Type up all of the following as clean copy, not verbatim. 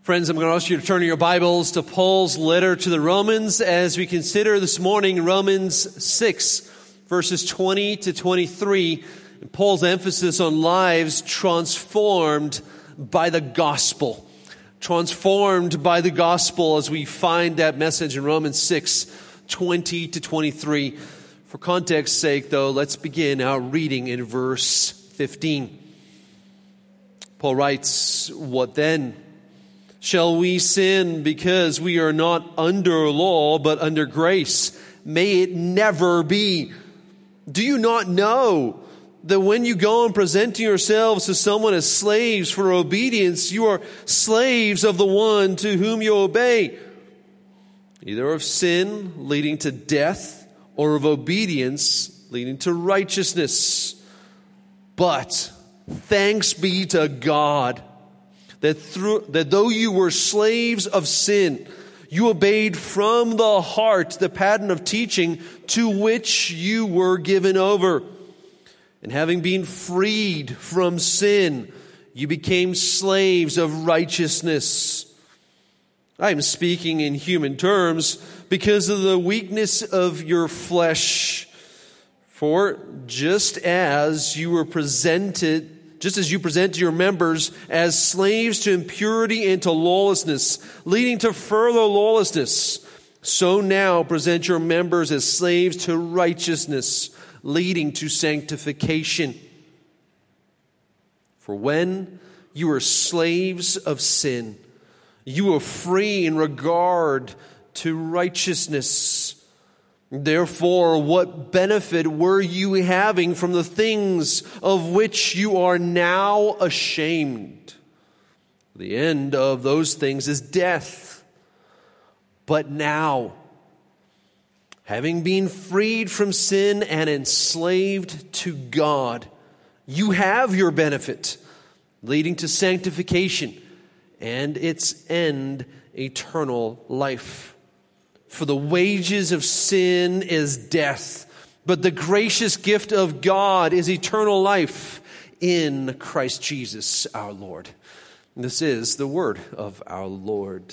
Friends, I'm going to ask you to turn your Bibles to Paul's letter to the Romans as we consider this morning Romans 6, verses 20 to 23, and Paul's emphasis on lives transformed by the gospel. Transformed by the gospel, as we find that message in Romans 6, 20 to 23. For context's sake, though, let's begin our reading in verse 15. Paul writes, "What then? Shall we sin because we are not under law, but under grace? May it never be. Do you not know that when you go and present yourselves to someone as slaves for obedience, you are slaves of the one to whom you obey, either of sin leading to death or of obedience leading to righteousness? But thanks be to God that though you were slaves of sin, you obeyed from the heart the pattern of teaching to which you were given over. And having been freed from sin, you became slaves of righteousness. I am speaking in human terms because of the weakness of your flesh. For just as you present your members as slaves to impurity and to lawlessness, leading to further lawlessness, so now present your members as slaves to righteousness, leading to sanctification. For when you were slaves of sin, you were free in regard to righteousness. Therefore, what benefit were you having from the things of which you are now ashamed? The end of those things is death. But now, having been freed from sin and enslaved to God, you have your benefit, leading to sanctification and its end, eternal life. For the wages of sin is death, but the gracious gift of God is eternal life in Christ Jesus our Lord." This is the word of our Lord.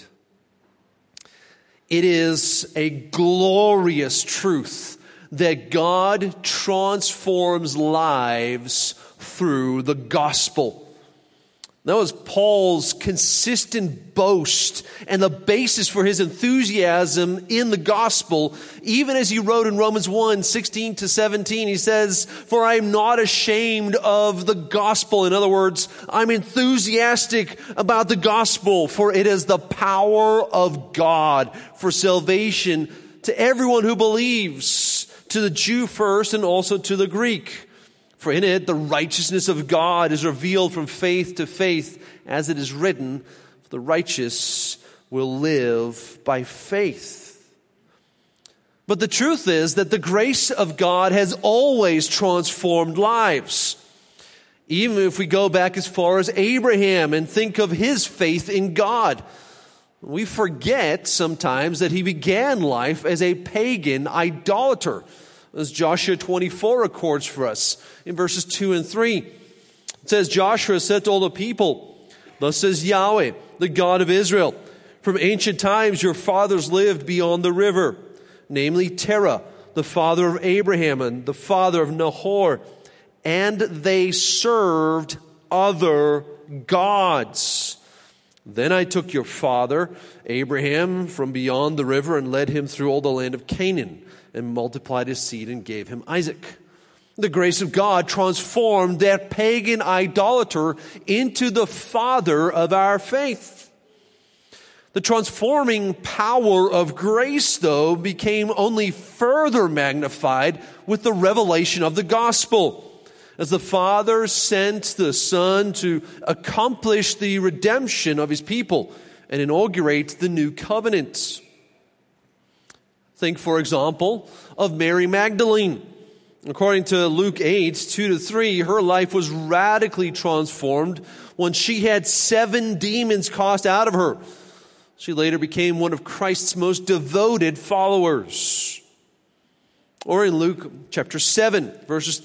It is a glorious truth that God transforms lives through the gospel. That was Paul's consistent boast and the basis for his enthusiasm in the gospel. Even as he wrote in Romans 1, 16 to 17, he says, "For I am not ashamed of the gospel." In other words, I'm enthusiastic about the gospel, for it is the power of God for salvation to everyone who believes, to the Jew first and also to the Greek. For in it, the righteousness of God is revealed from faith to faith, as it is written, "The righteous will live by faith." But the truth is that the grace of God has always transformed lives. Even if we go back as far as Abraham and think of his faith in God, we forget sometimes that he began life as a pagan idolater, as Joshua 24 records for us in verses 2 and 3. It says, "Joshua said to all the people, 'Thus says Yahweh, the God of Israel, from ancient times your fathers lived beyond the river, namely Terah, the father of Abraham and the father of Nahor, and they served other gods. Then I took your father, Abraham, from beyond the river and led him through all the land of Canaan, and multiplied his seed and gave him Isaac.'" The grace of God transformed that pagan idolater into the father of our faith. The transforming power of grace, though, became only further magnified with the revelation of the gospel, as the Father sent the Son to accomplish the redemption of his people and inaugurate the new covenant. Think, for example, of Mary Magdalene. According to Luke 8, 2 to 3, her life was radically transformed when she had 7 demons cast out of her. She later became one of Christ's most devoted followers. Or in Luke chapter 7, verses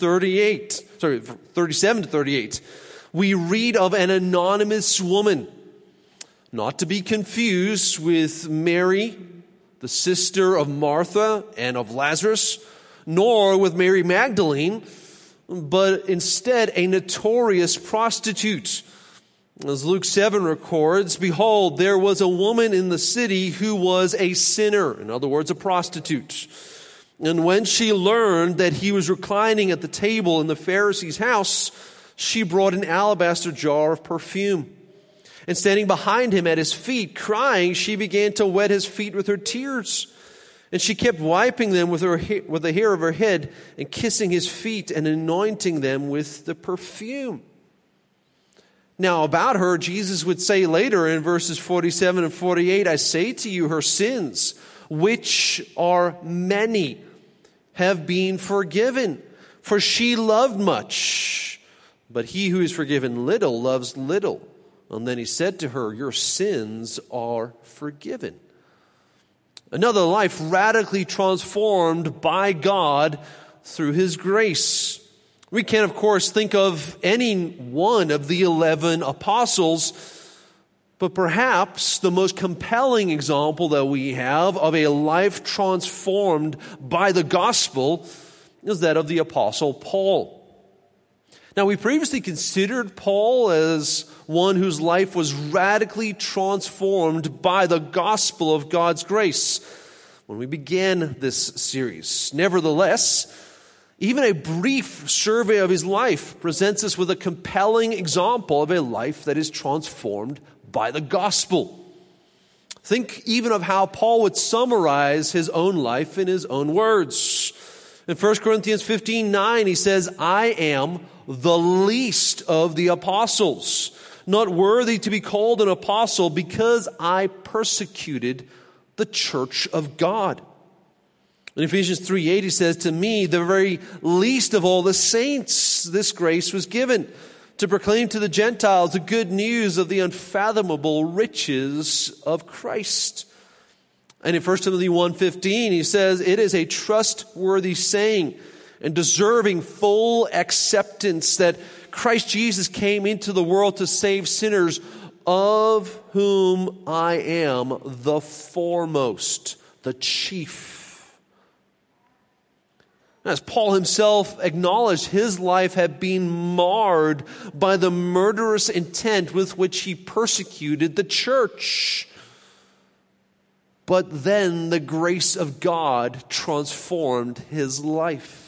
37 to 38, we read of an anonymous woman not to be confused with Mary, the sister of Martha and of Lazarus, nor with Mary Magdalene, but instead a notorious prostitute. As Luke 7 records, behold, there was a woman in the city who was a sinner, in other words, a prostitute. And when she learned that he was reclining at the table in the Pharisee's house, she brought an alabaster jar of perfume. And standing behind him at his feet, crying, she began to wet his feet with her tears. And she kept wiping them with the hair of her head and kissing his feet and anointing them with the perfume. Now about her, Jesus would say later in verses 47 and 48, I say to you, her sins, which are many, have been forgiven. For she loved much, but he who is forgiven little loves little. And then he said to her, your sins are forgiven. Another life radically transformed by God through his grace. We can, of course, think of any one of the 11 apostles, but perhaps the most compelling example that we have of a life transformed by the gospel is that of the apostle Paul. Now, we previously considered Paul as one whose life was radically transformed by the gospel of God's grace when we began this series. Nevertheless, even a brief survey of his life presents us with a compelling example of a life that is transformed by the gospel. Think even of how Paul would summarize his own life in his own words. In 1 Corinthians 15:9, he says, I am the least of the apostles, not worthy to be called an apostle because I persecuted the church of God. In Ephesians 3:8, he says, to me, the very least of all the saints, this grace was given to proclaim to the Gentiles the good news of the unfathomable riches of Christ. And in 1 Timothy 1:15, he says, it is a trustworthy saying and deserving full acceptance that Christ Jesus came into the world to save sinners, of whom I am the foremost, the chief. As Paul himself acknowledged, his life had been marred by the murderous intent with which he persecuted the church. But then the grace of God transformed his life.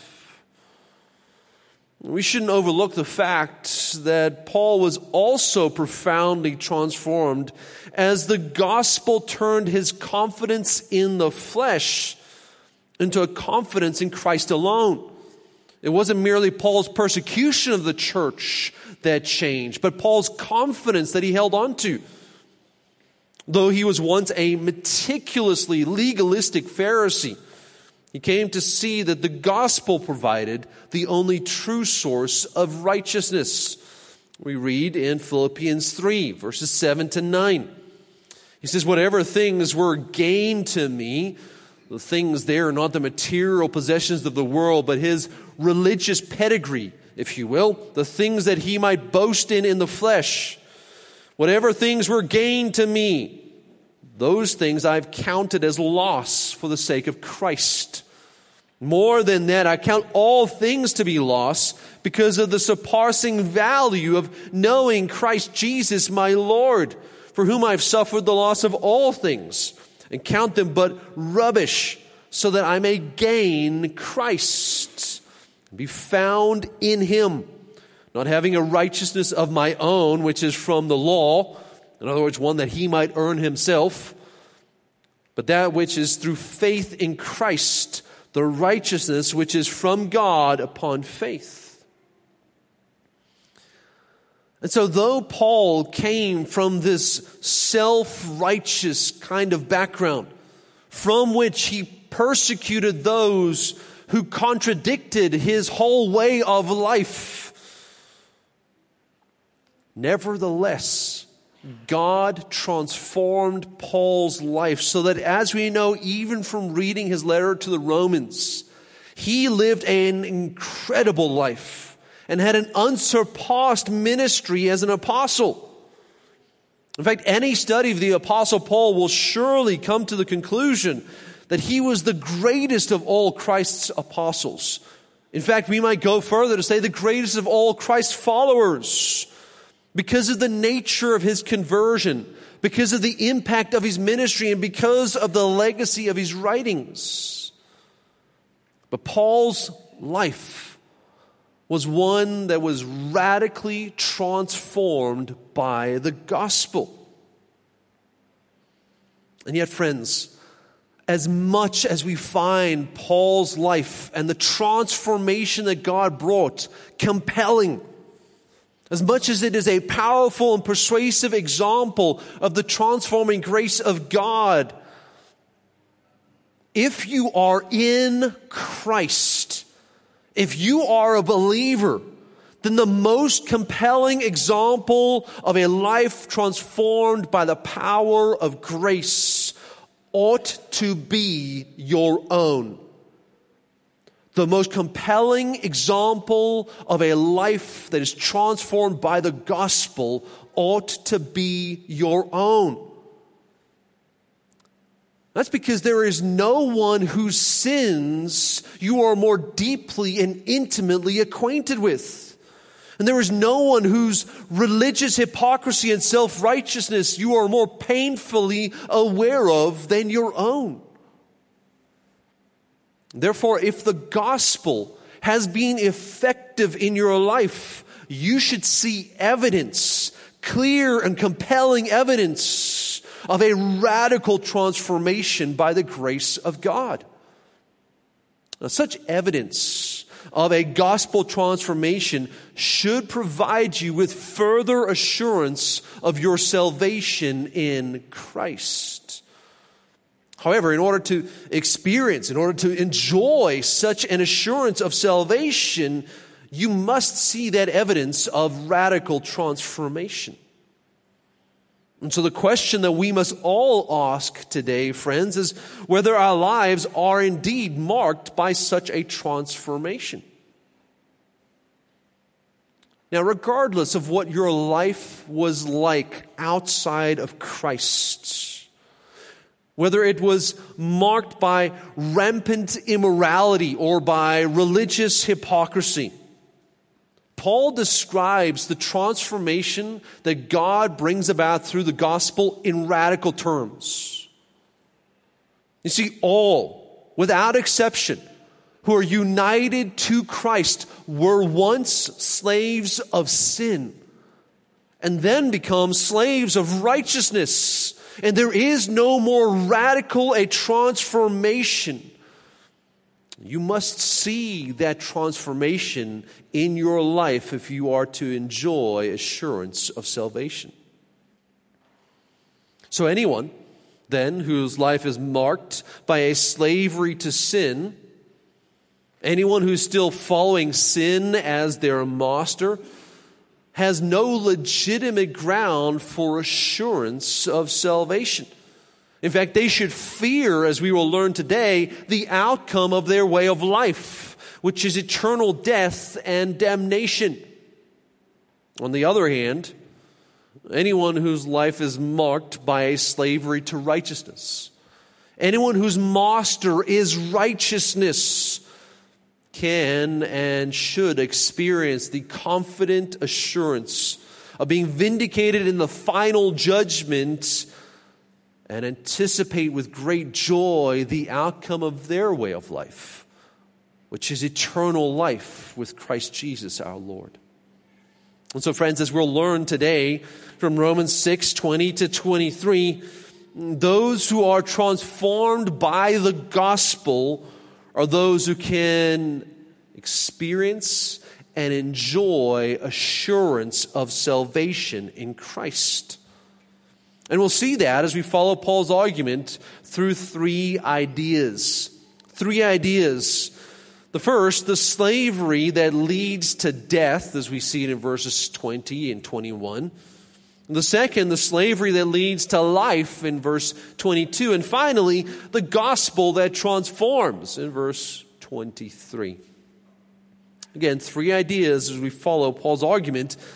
We shouldn't overlook the fact that Paul was also profoundly transformed as the gospel turned his confidence in the flesh into a confidence in Christ alone. It wasn't merely Paul's persecution of the church that changed, but Paul's confidence that he held on to. Though he was once a meticulously legalistic Pharisee, he came to see that the gospel provided the only true source of righteousness. We read in Philippians 3, verses 7 to 9. He says, whatever things were gain to me, the things there are not the material possessions of the world, but his religious pedigree, if you will, the things that he might boast in the flesh. Whatever things were gain to me, those things I've counted as loss for the sake of Christ. More than that, I count all things to be loss because of the surpassing value of knowing Christ Jesus my Lord, for whom I've suffered the loss of all things, and count them but rubbish, so that I may gain Christ, and be found in him, not having a righteousness of my own, which is from the law, in other words, one that he might earn himself, but that which is through faith in Christ, the righteousness which is from God upon faith. And so though Paul came from this self-righteous kind of background, from which he persecuted those who contradicted his whole way of life, nevertheless, God transformed Paul's life so that, as we know even from reading his letter to the Romans, he lived an incredible life and had an unsurpassed ministry as an apostle. In fact, any study of the Apostle Paul will surely come to the conclusion that he was the greatest of all Christ's apostles. In fact, we might go further to say the greatest of all Christ's followers, because of the nature of his conversion, because of the impact of his ministry, and because of the legacy of his writings. But Paul's life was one that was radically transformed by the gospel. And yet, friends, as much as we find Paul's life and the transformation that God brought compelling, as much as it is a powerful and persuasive example of the transforming grace of God, if you are in Christ, if you are a believer, then the most compelling example of a life transformed by the power of grace ought to be your own. The most compelling example of a life that is transformed by the gospel ought to be your own. That's because there is no one whose sins you are more deeply and intimately acquainted with. And there is no one whose religious hypocrisy and self-righteousness you are more painfully aware of than your own. Therefore, if the gospel has been effective in your life, you should see evidence, clear and compelling evidence of a radical transformation by the grace of God. Now, such evidence of a gospel transformation should provide you with further assurance of your salvation in Christ. However, in order to experience, in order to enjoy such an assurance of salvation, you must see that evidence of radical transformation. And so the question that we must all ask today, friends, is whether our lives are indeed marked by such a transformation. Now, regardless of what your life was like outside of Christ, whether it was marked by rampant immorality or by religious hypocrisy, Paul describes the transformation that God brings about through the gospel in radical terms. You see, all, without exception, who are united to Christ were once slaves of sin and then become slaves of righteousness. And there is no more radical a transformation. You must see that transformation in your life if you are to enjoy assurance of salvation. So anyone, then, whose life is marked by a slavery to sin, anyone who's still following sin as their master, has no legitimate ground for assurance of salvation. In fact, they should fear, as we will learn today, the outcome of their way of life, which is eternal death and damnation. On the other hand, anyone whose life is marked by a slavery to righteousness, anyone whose master is righteousness, can and should experience the confident assurance of being vindicated in the final judgment and anticipate with great joy the outcome of their way of life, which is eternal life with Christ Jesus our Lord. And so, friends, as we'll learn today from Romans 6:20 to 23, those who are transformed by the gospel are those who can experience and enjoy assurance of salvation in Christ. And we'll see that as we follow Paul's argument through three ideas. Three ideas. The first, the slavery that leads to death, as we see it in verses 20 and 21. The second, the slavery that leads to life in verse 22. And finally, the gospel that transforms in verse 23. Again, three ideas as we follow Paul's argument.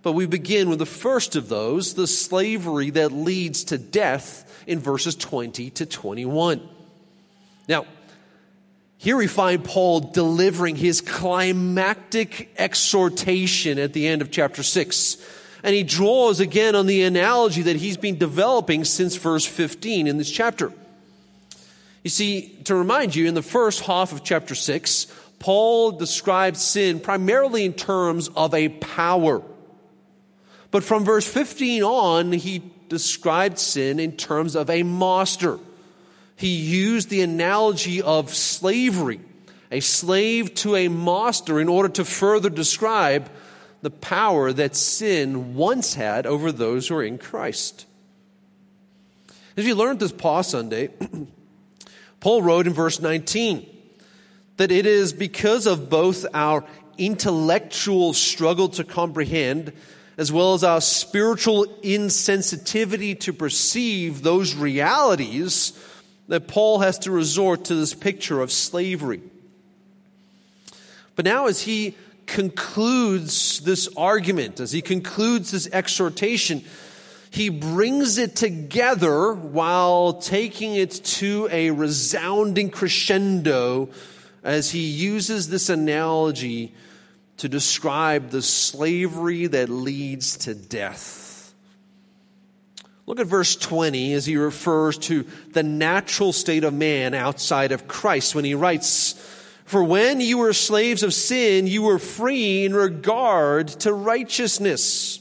But we begin with the first of those, the slavery that leads to death, in verses 20 to 21. Now, here we find Paul delivering his climactic exhortation at the end of chapter 6. And he draws again on the analogy that he's been developing since verse 15 in this chapter. You see, to remind you, in the first half of chapter 6, Paul describes sin primarily in terms of a power. But from verse 15 on, he described sin in terms of a master. He used the analogy of slavery, a slave to a master, in order to further describe the power that sin once had over those who are in Christ. As we learned this Pause Sunday, Paul wrote in verse 19 that it is because of both our intellectual struggle to comprehend as well as our spiritual insensitivity to perceive those realities that Paul has to resort to this picture of slavery. But now as he concludes this argument, as he concludes this exhortation, he brings it together while taking it to a resounding crescendo as he uses this analogy to describe the slavery that leads to death. Look at verse 20 as he refers to the natural state of man outside of Christ when he writes, "For when you were slaves of sin, you were free in regard to righteousness."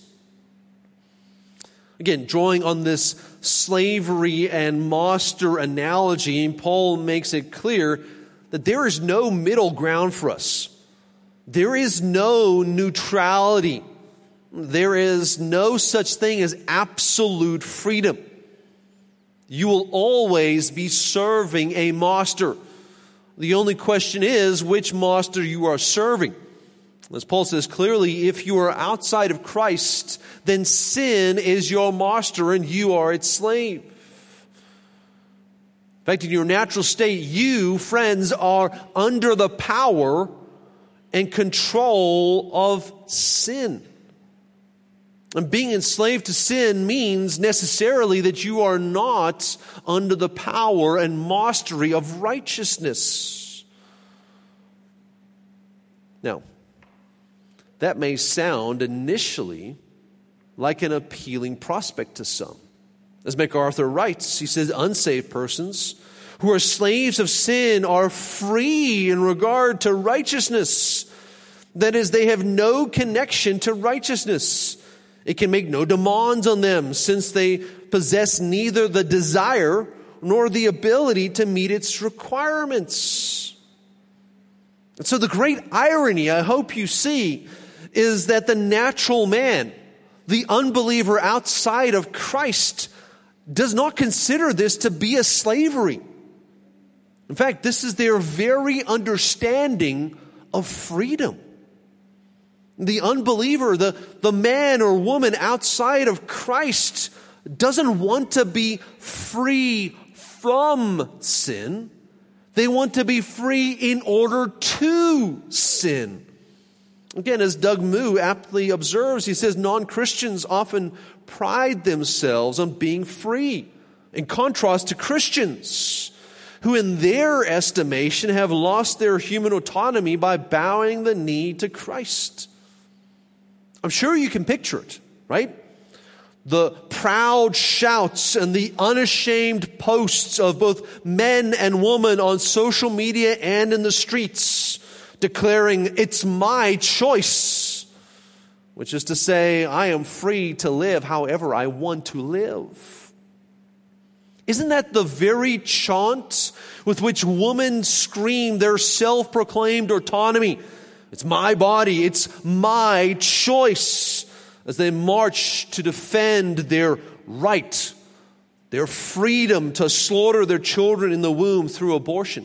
Again, drawing on this slavery and master analogy, Paul makes it clear that there is no middle ground for us. There is no neutrality. There is no such thing as absolute freedom. You will always be serving a master. The only question is which master you are serving. As Paul says clearly, if you are outside of Christ, then sin is your master and you are its slave. In fact, in your natural state, you, friends, are under the power and control of sin. And being enslaved to sin means necessarily that you are not under the power and mastery of righteousness. Now, that may sound initially like an appealing prospect to some. As MacArthur writes, he says, unsaved persons who are slaves of sin are free in regard to righteousness. That is, they have no connection to righteousness. It can make no demands on them since they possess neither the desire nor the ability to meet its requirements. And so the great irony, I hope you see, is that the natural man, the unbeliever outside of Christ, does not consider this to be a slavery. In fact, this is their very understanding of freedom. The unbeliever, the man or woman outside of Christ, doesn't want to be free from sin. They want to be free in order to sin. Again, as Doug Moo aptly observes, he says non-Christians often pride themselves on being free, in contrast to Christians, who in their estimation have lost their human autonomy by bowing the knee to Christ. I'm sure you can picture it, right? The proud shouts and the unashamed posts of both men and women on social media and in the streets declaring, "It's my choice," which is to say, I am free to live however I want to live. Isn't that the very chant with which women scream their self-proclaimed autonomy? It's my body, it's my choice, as they march to defend their right, their freedom to slaughter their children in the womb through abortion.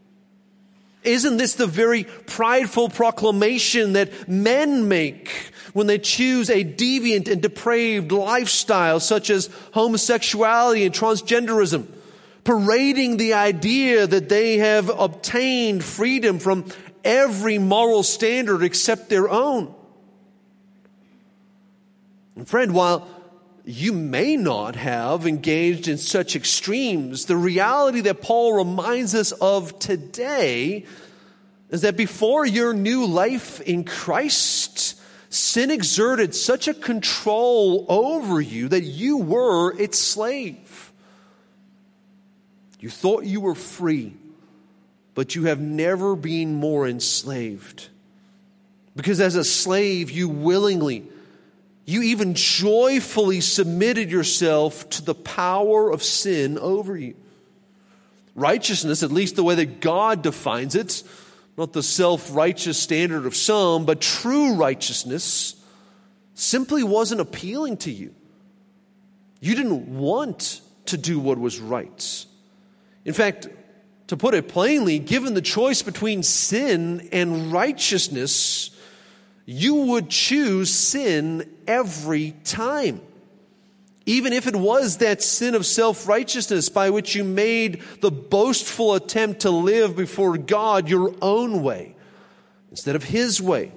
Isn't this the very prideful proclamation that men make when they choose a deviant and depraved lifestyle such as homosexuality and transgenderism, parading the idea that they have obtained freedom from every moral standard except their own? And friend, while you may not have engaged in such extremes, the reality that Paul reminds us of today is that before your new life in Christ, sin exerted such a control over you that you were its slave. You thought you were free, but you have never been more enslaved. Because as a slave, you willingly, you even joyfully submitted yourself to the power of sin over you. Righteousness, at least the way that God defines it, not the self-righteous standard of some, but true righteousness, simply wasn't appealing to you. You didn't want to do what was right. In fact, to put it plainly, given the choice between sin and righteousness, you would choose sin every time. Even if it was that sin of self-righteousness by which you made the boastful attempt to live before God your own way instead of His way.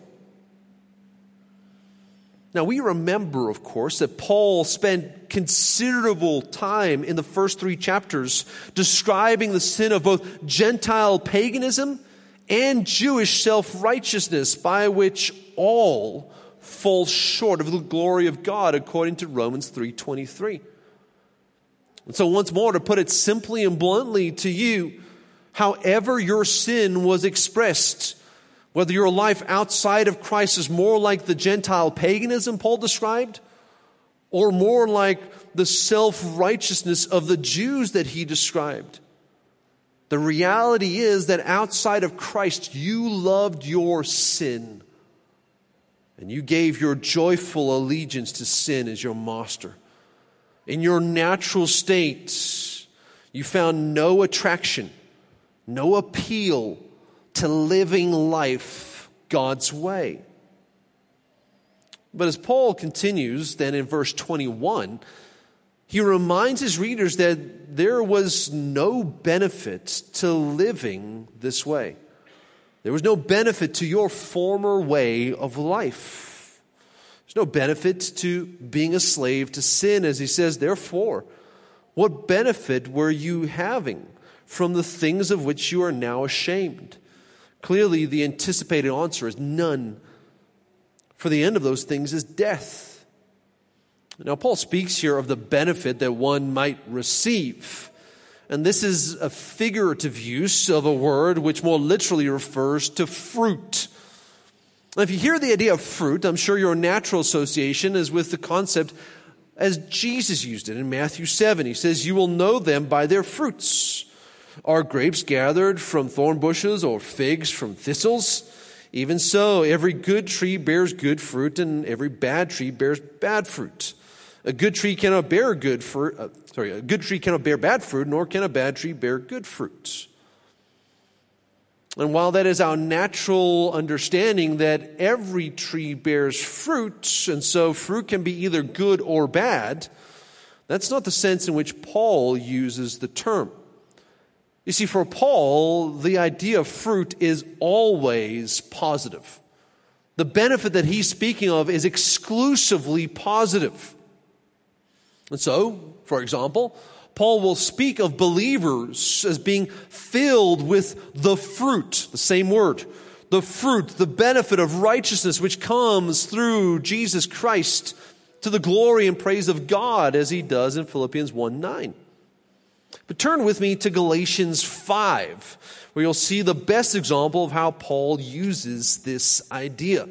Now, we remember, of course, that Paul spent considerable time in the first 3 chapters describing the sin of both Gentile paganism and Jewish self-righteousness by which all fall short of the glory of God, according to Romans 3:23. And so once more, to put it simply and bluntly to you, however your sin was expressed, whether your life outside of Christ is more like the Gentile paganism Paul described, or more like the self-righteousness of the Jews that he described, the reality is that outside of Christ, you loved your sin. And you gave your joyful allegiance to sin as your master. In your natural state, you found no attraction, no appeal to living life God's way. But as Paul continues then in verse 21, he reminds his readers that there was no benefit to living this way. There was no benefit to your former way of life. There's no benefit to being a slave to sin, as he says, therefore, what benefit were you having from the things of which you are now ashamed? Clearly, the anticipated answer is none. For the end of those things is death. Now, Paul speaks here of the benefit that one might receive. And this is a figurative use of a word which more literally refers to fruit. Now, if you hear the idea of fruit, I'm sure your natural association is with the concept as Jesus used it in Matthew 7. He says, "You will know them by their fruits. Are grapes gathered from thorn bushes or figs from thistles? Even so, every good tree bears good fruit, and every bad tree bears bad fruit. A good tree cannot bear a good tree cannot bear bad fruit, nor can a bad tree bear good fruit." And while that is our natural understanding that every tree bears fruit, and so fruit can be either good or bad, that's not the sense in which Paul uses the term. You see, for Paul, the idea of fruit is always positive. The benefit that he's speaking of is exclusively positive. And so, for example, Paul will speak of believers as being filled with the fruit, the same word, the fruit, the benefit of righteousness which comes through Jesus Christ to the glory and praise of God, as he does in Philippians 1:9. But turn with me to Galatians 5, where you'll see the best example of how Paul uses this idea.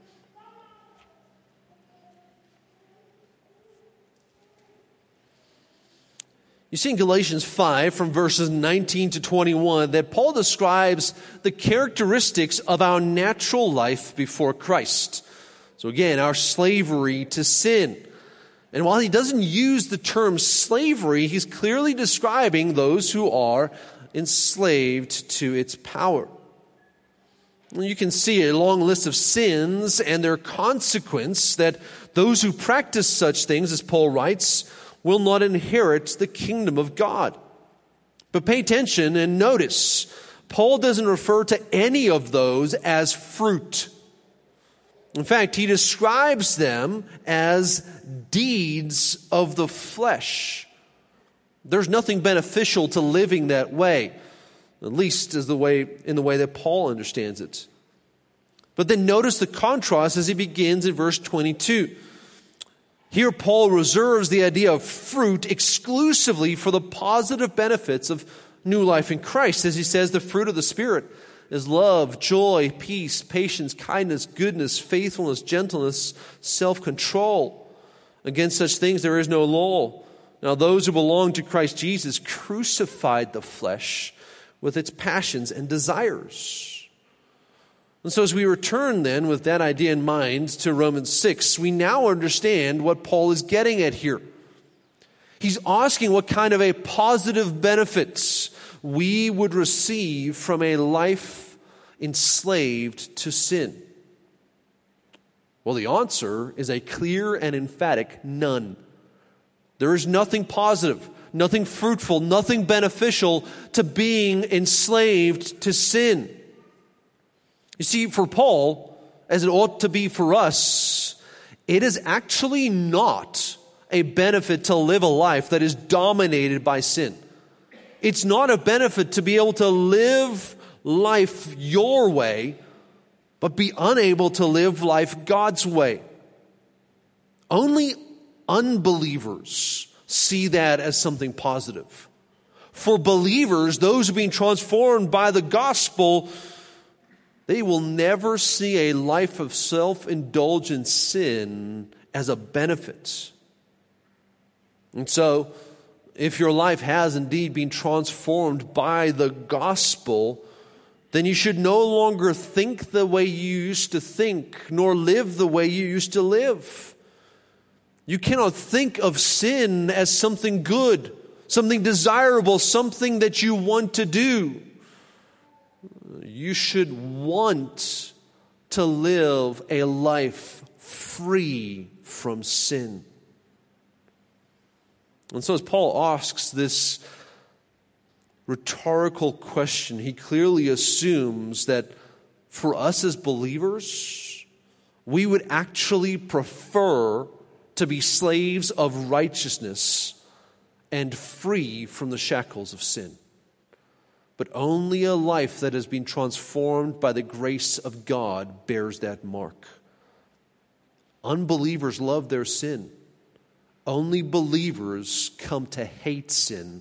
You see in Galatians 5 from verses 19 to 21 that Paul describes the characteristics of our natural life before Christ. So again, our slavery to sin. And while he doesn't use the term slavery, he's clearly describing those who are enslaved to its power. You can see a long list of sins and their consequence that those who practice such things, as Paul writes, will not inherit the kingdom of God. But pay attention and notice, Paul doesn't refer to any of those as fruit. In fact, he describes them as deeds of the flesh. There's nothing beneficial to living that way, at least in the way that Paul understands it. But then notice the contrast as he begins in verse 22. Here Paul reserves the idea of fruit exclusively for the positive benefits of new life in Christ. As he says, the fruit of the Spirit is love, joy, peace, patience, kindness, goodness, faithfulness, gentleness, self-control. Against such things there is no law. Now those who belong to Christ Jesus crucified the flesh with its passions and desires. And so as we return then with that idea in mind to Romans 6, we now understand what Paul is getting at here. He's asking what kind of a positive benefits we would receive from a life enslaved to sin. Well, the answer is a clear and emphatic none. There is nothing positive, nothing fruitful, nothing beneficial to being enslaved to sin. You see, for Paul, as it ought to be for us, it is actually not a benefit to live a life that is dominated by sin. It's not a benefit to be able to live life your way, but be unable to live life God's way. Only unbelievers see that as something positive. For believers, those who are being transformed by the gospel, they will never see a life of self-indulgent sin as a benefit. And so, if your life has indeed been transformed by the gospel, then you should no longer think the way you used to think, nor live the way you used to live. You cannot think of sin as something good, something desirable, something that you want to do. You should want to live a life free from sin. And so as Paul asks this rhetorical question, he clearly assumes that for us as believers, we would actually prefer to be slaves of righteousness and free from the shackles of sin. But only a life that has been transformed by the grace of God bears that mark. Unbelievers love their sin. Only believers come to hate sin.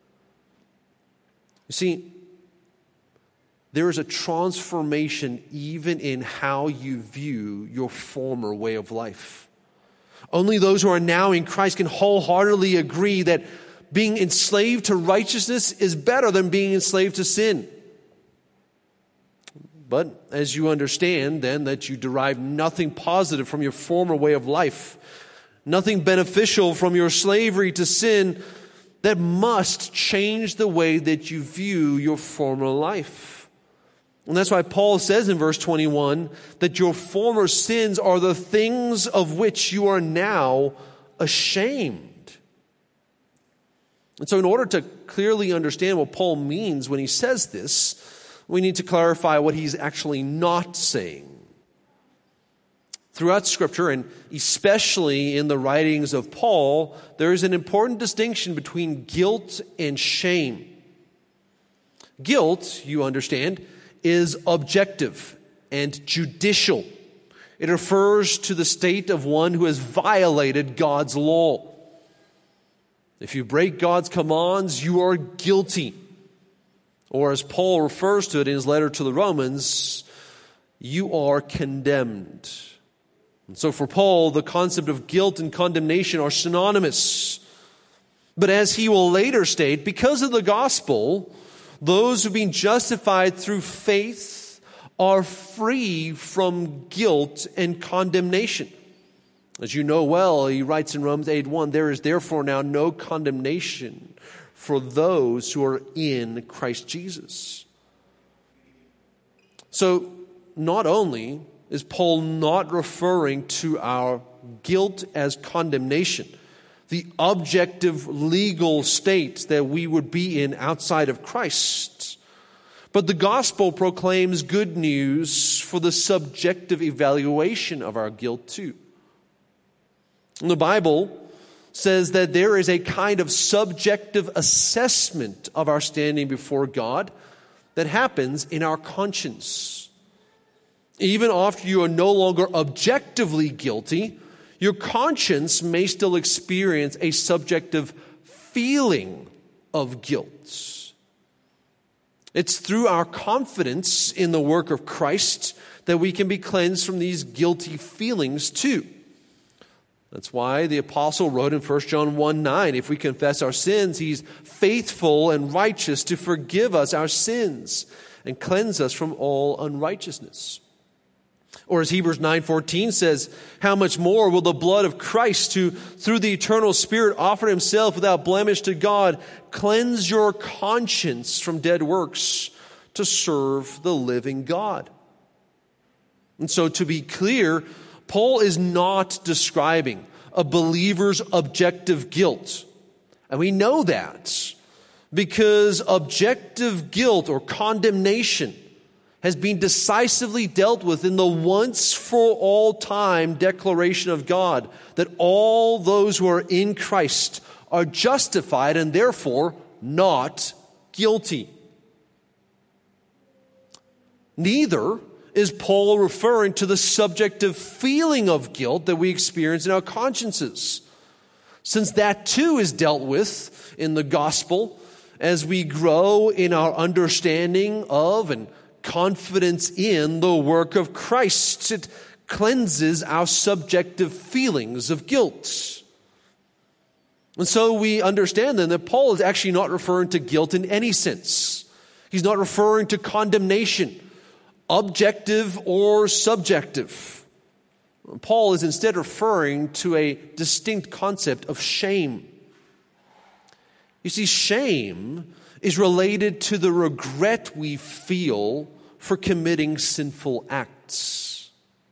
You see, there is a transformation even in how you view your former way of life. Only those who are now in Christ can wholeheartedly agree that being enslaved to righteousness is better than being enslaved to sin. But as you understand then that you derive nothing positive from your former way of life, nothing beneficial from your slavery to sin, that must change the way that you view your former life. And that's why Paul says in verse 21 that your former sins are the things of which you are now ashamed. And so in order to clearly understand what Paul means when he says this, we need to clarify what he's actually not saying. Throughout Scripture, and especially in the writings of Paul, there is an important distinction between guilt and shame. Guilt, you understand, is objective and judicial. It refers to the state of one who has violated God's law. If you break God's commands, you are guilty. Or as Paul refers to it in his letter to the Romans, you are condemned. And so for Paul, the concept of guilt and condemnation are synonymous. But as he will later state, because of the gospel, those who've been justified through faith are free from guilt and condemnation. As you know well, he writes in Romans 8:1, there is therefore now no condemnation for those who are in Christ Jesus. So not only is Paul not referring to our guilt as condemnation, the objective legal state that we would be in outside of Christ, But the gospel proclaims good news for the subjective evaluation of our guilt too. And the Bible says that there is a kind of subjective assessment of our standing before God that happens in our conscience. Even after you are no longer objectively guilty, your conscience may still experience a subjective feeling of guilt. It's through our confidence in the work of Christ that we can be cleansed from these guilty feelings too. That's why the apostle wrote in 1 John 1:9, if we confess our sins, he's faithful and righteous to forgive us our sins and cleanse us from all unrighteousness. Or as Hebrews 9:14 says, how much more will the blood of Christ, who through the eternal Spirit offered himself without blemish to God, cleanse your conscience from dead works to serve the living God? And so to be clear, Paul is not describing a believer's objective guilt. And we know that because objective guilt or condemnation has been decisively dealt with in the once-for-all-time declaration of God that all those who are in Christ are justified and therefore not guilty. Neither is Paul referring to the subjective feeling of guilt that we experience in our consciences, since that too is dealt with in the gospel as we grow in our understanding of and confidence in the work of Christ. It cleanses our subjective feelings of guilt. And so we understand then that Paul is actually not referring to guilt in any sense. He's not referring to condemnation, objective or subjective. Paul is instead referring to a distinct concept of shame. You see, shame is related to the regret we feel for committing sinful acts.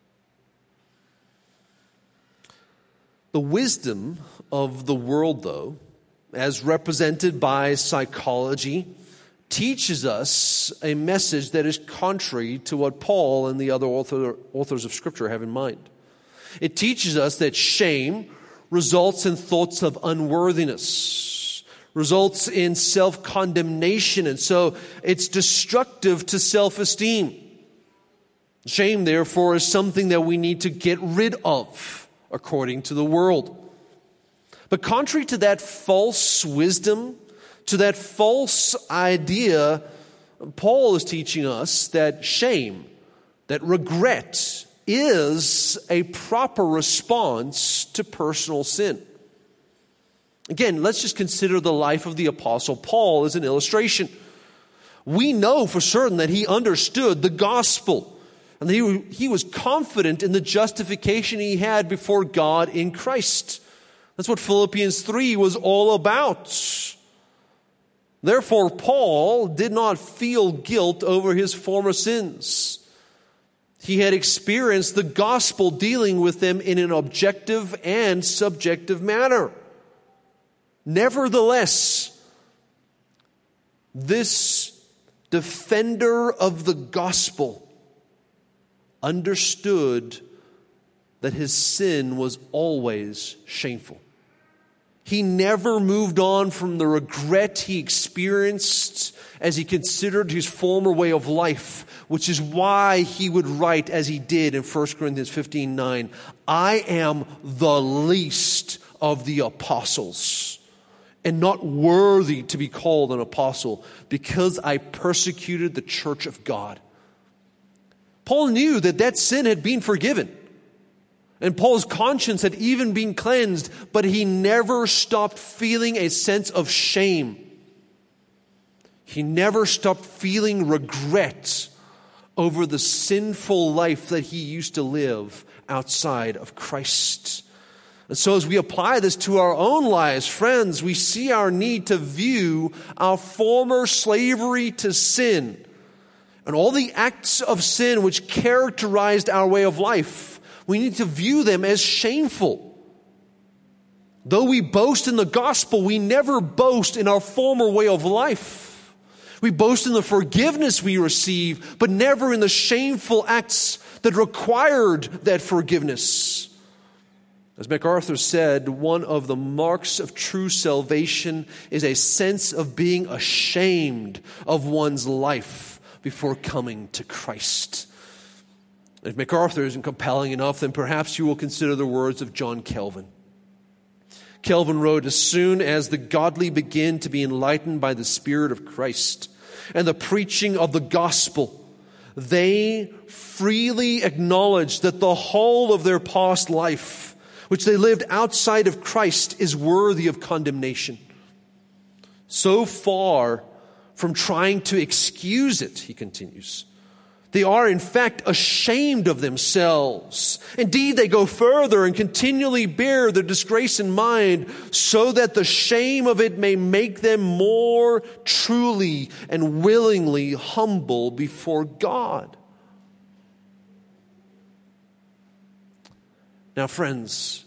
The wisdom of the world, though, as represented by psychology, teaches us a message that is contrary to what Paul and the other authors of Scripture have in mind. It teaches us that shame results in thoughts of unworthiness, results in self-condemnation, and so it's destructive to self-esteem. Shame, therefore, is something that we need to get rid of, according to the world. But contrary to that false wisdom, to that false idea, Paul is teaching us that shame, that regret, is a proper response to personal sin. Again, let's just consider the life of the Apostle Paul as an illustration. We know for certain that he understood the gospel, and that he was confident in the justification he had before God in Christ. That's what Philippians 3 was all about. Therefore, Paul did not feel guilt over his former sins. He had experienced the gospel dealing with them in an objective and subjective manner. Nevertheless, this defender of the gospel understood that his sin was always shameful. He never moved on from the regret he experienced as he considered his former way of life, which is why he would write as he did in 1 Corinthians 15:9, I am the least of the apostles, and not worthy to be called an apostle, because I persecuted the church of God. Paul knew that sin had been forgiven. And Paul's conscience had even been cleansed, but he never stopped feeling a sense of shame. He never stopped feeling regret over the sinful life that he used to live outside of Christ. And so as we apply this to our own lives, friends, we see our need to view our former slavery to sin and all the acts of sin which characterized our way of life. We need to view them as shameful. Though we boast in the gospel, we never boast in our former way of life. We boast in the forgiveness we receive, but never in the shameful acts that required that forgiveness. As MacArthur said, one of the marks of true salvation is a sense of being ashamed of one's life before coming to Christ. If MacArthur isn't compelling enough, then perhaps you will consider the words of John Calvin. Calvin wrote, "As soon as the godly begin to be enlightened by the Spirit of Christ and the preaching of the gospel, they freely acknowledge that the whole of their past life, which they lived outside of Christ, is worthy of condemnation. So far from trying to excuse it," he continues, "they are in fact ashamed of themselves. Indeed, they go further and continually bear their disgrace in mind, so that the shame of it may make them more truly and willingly humble before God." Now, friends,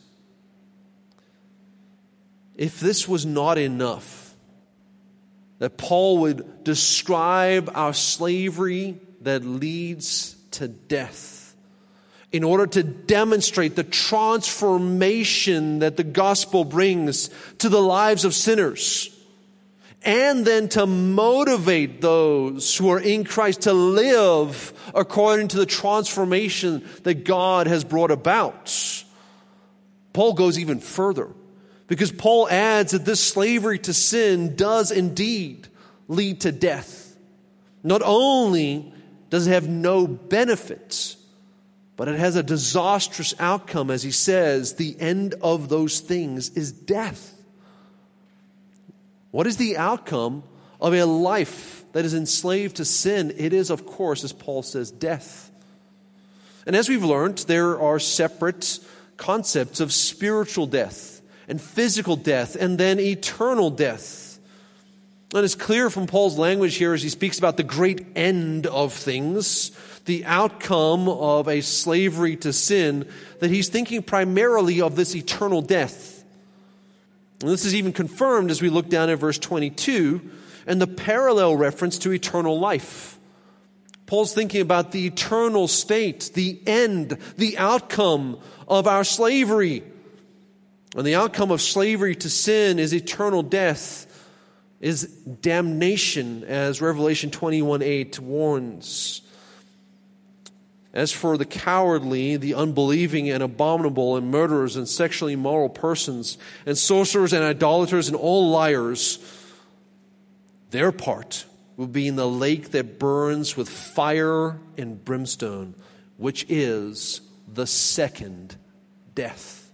if this was not enough, that Paul would describe our slavery that leads to death, in order to demonstrate the transformation that the gospel brings to the lives of sinners, and then to motivate those who are in Christ to live according to the transformation that God has brought about. Paul goes even further, because Paul adds that this slavery to sin does indeed lead to death. Not only does it have no benefits, but it has a disastrous outcome. As he says, the end of those things is death. What is the outcome of a life that is enslaved to sin? It is, of course, as Paul says, death. And as we've learned, there are separate concepts of spiritual death and physical death and then eternal death. And it's clear from Paul's language here as he speaks about the great end of things, the outcome of a slavery to sin, that he's thinking primarily of this eternal death. And this is even confirmed as we look down at verse 22 and the parallel reference to eternal life. Paul's thinking about the eternal state, the end, the outcome of our slavery. And the outcome of slavery to sin is eternal death, is damnation, as Revelation 21:8 warns. As for the cowardly, the unbelieving and abominable and murderers and sexually immoral persons and sorcerers and idolaters and all liars, their part will be in the lake that burns with fire and brimstone, which is the second death.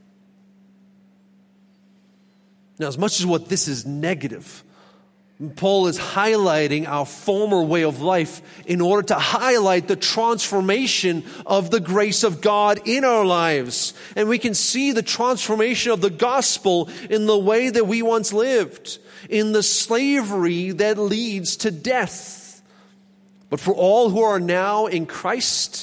Now, as much as what this is negative, Paul is highlighting our former way of life in order to highlight the transformation of the grace of God in our lives. And we can see the transformation of the gospel in the way that we once lived, in the slavery that leads to death. But for all who are now in Christ,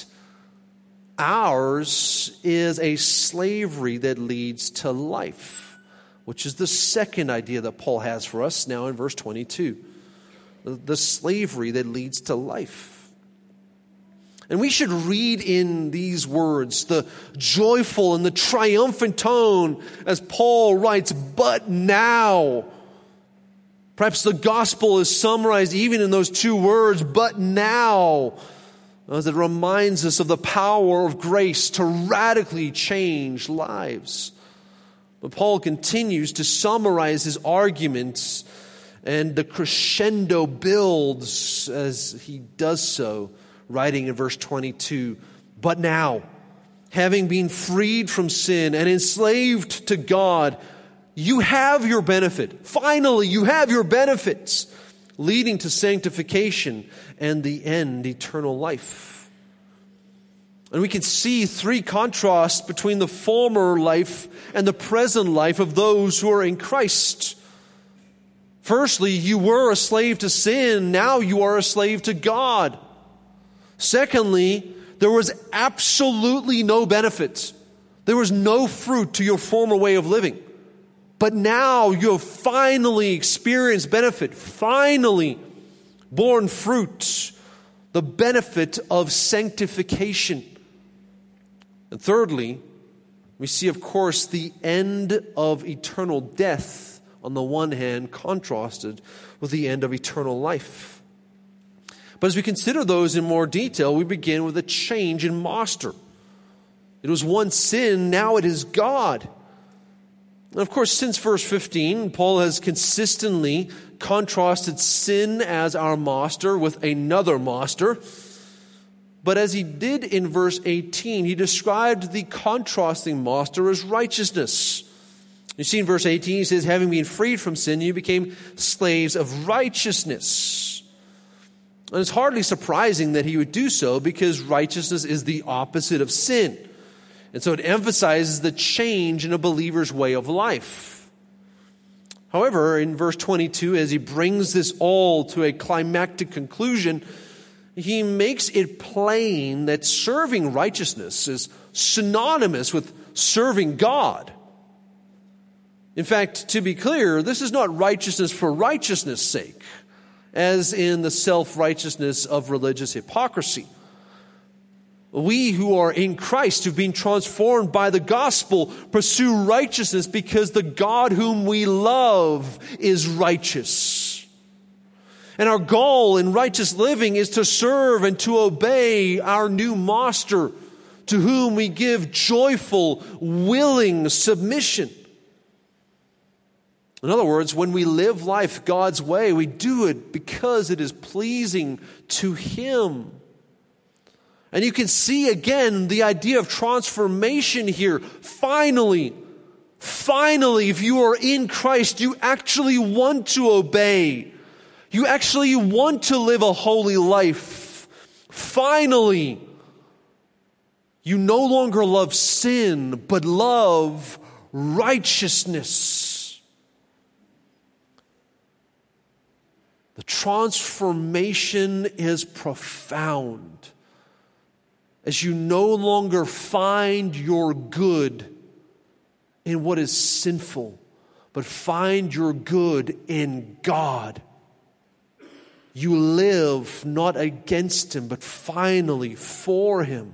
ours is a slavery that leads to life, which is the second idea that Paul has for us now in verse 22. The slavery that leads to life. And we should read in these words the joyful and the triumphant tone as Paul writes, "But now." Perhaps the gospel is summarized even in those two words, "but now," as it reminds us of the power of grace to radically change lives. But Paul continues to summarize his arguments, and the crescendo builds as he does so, writing in verse 22, "But now, having been freed from sin and enslaved to God, you have your benefit." Finally, you have your benefits, leading to sanctification and the end, eternal life. And we can see three contrasts between the former life and the present life of those who are in Christ. Firstly, you were a slave to sin. Now you are a slave to God. Secondly, there was absolutely no benefit. There was no fruit to your former way of living. But now you have finally experienced benefit. Finally, borne fruit, the benefit of sanctification. And thirdly, we see, of course, the end of eternal death on the one hand contrasted with the end of eternal life. But as we consider those in more detail, we begin with a change in master. It was once sin, now it is God. And of course, since verse 15, Paul has consistently contrasted sin as our master with another master. But as he did in verse 18, he described the contrasting master as righteousness. You see in verse 18, he says, having been freed from sin, you became slaves of righteousness. And it's hardly surprising that he would do so, because righteousness is the opposite of sin. And so it emphasizes the change in a believer's way of life. However, in verse 22, as he brings this all to a climactic conclusion, he makes it plain that serving righteousness is synonymous with serving God. In fact, to be clear, this is not righteousness for righteousness' sake, as in the self-righteousness of religious hypocrisy. We who are in Christ, who've been transformed by the gospel, pursue righteousness because the God whom we love is righteous. And our goal in righteous living is to serve and to obey our new master, to whom we give joyful, willing submission. In other words, when we live life God's way, we do it because it is pleasing to Him. And you can see again the idea of transformation here. Finally, if you are in Christ, you actually want to obey. You actually want to live a holy life. Finally, you no longer love sin, but love righteousness. The transformation is profound, as you no longer find your good in what is sinful, but find your good in God. You live not against Him, but finally for Him.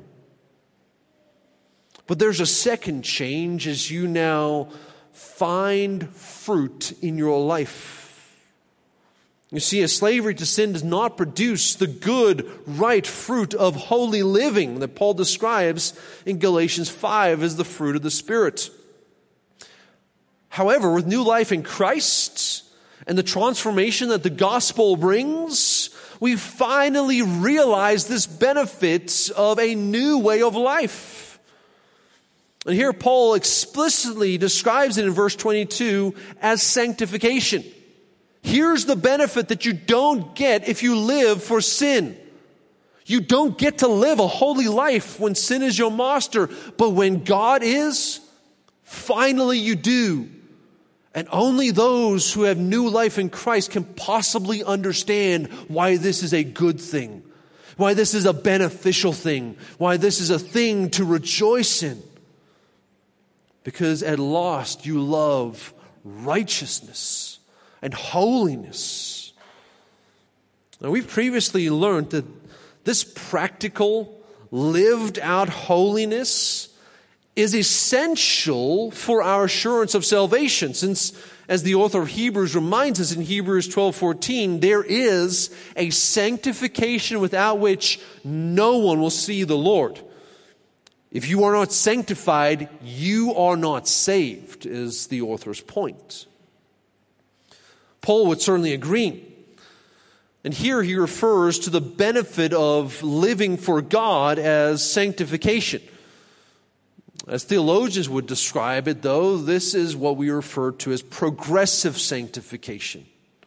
But there's a second change as you now find fruit in your life. You see, a slavery to sin does not produce the good, right fruit of holy living that Paul describes in Galatians 5 as the fruit of the Spirit. However, with new life in Christ and the transformation that the gospel brings, we finally realize this benefit of a new way of life. And here Paul explicitly describes it in verse 22 as sanctification. Here's the benefit that you don't get if you live for sin. You don't get to live a holy life when sin is your master, but when God is, finally you do. And only those who have new life in Christ can possibly understand why this is a good thing, why this is a beneficial thing, why this is a thing to rejoice in. Because at last you love righteousness and holiness. Now, we've previously learned that this practical, lived out holiness is essential for our assurance of salvation, since, as the author of Hebrews reminds us in Hebrews 12:14, there is a sanctification without which no one will see the Lord. If you are not sanctified, you are not saved, is the author's point. Paul would certainly agree. And here he refers to the benefit of living for God as sanctification. As theologians would describe it, though, this is what we refer to as progressive sanctification.